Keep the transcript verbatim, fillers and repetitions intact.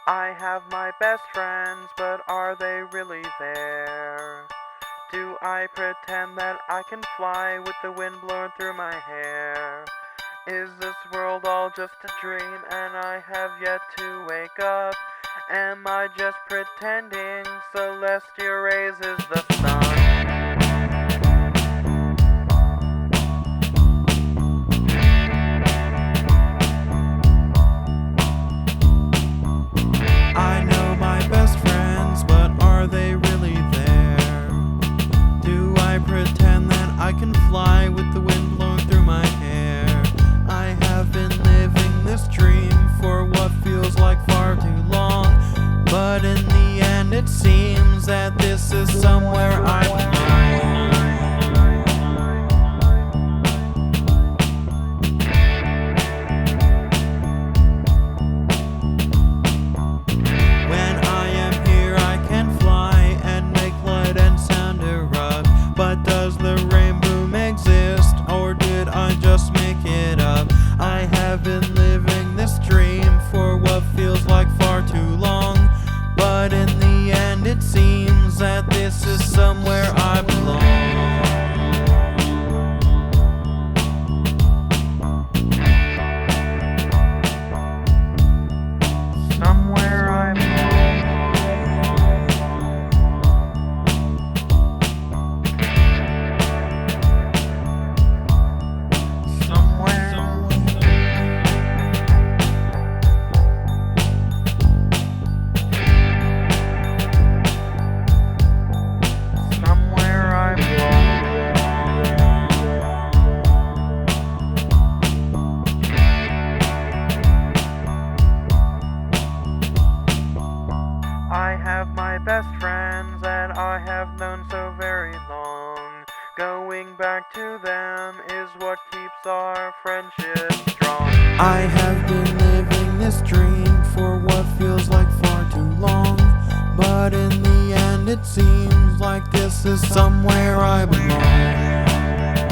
I have my best friends, but are they really there? Do I pretend that I can fly with the wind blowing through my hair? Is this world all just a dream and I have yet to wake up? Am I just pretending celestial rays is the sun? I know my best friends, but are they really there? Do I pretend that I can fly with the wind blowing through my hair? I have been living this dream for what feels like far too long, but in the end it seems that this is somewhere I belong. When I am here I can fly and make light and sound erupt, but does the rainbow exist or did I just make it up? I have been living this dream for what feels like far too long, but in the end it seems that this is somewhere I belong. Somewhere I belong. Somewhere. Somewhere I belong. I have my best friends that I have known so very long. Going back to them is what keeps our friendship strong. I have been living this dream for what feels like far too long, but in the end it seems like this is somewhere I belong.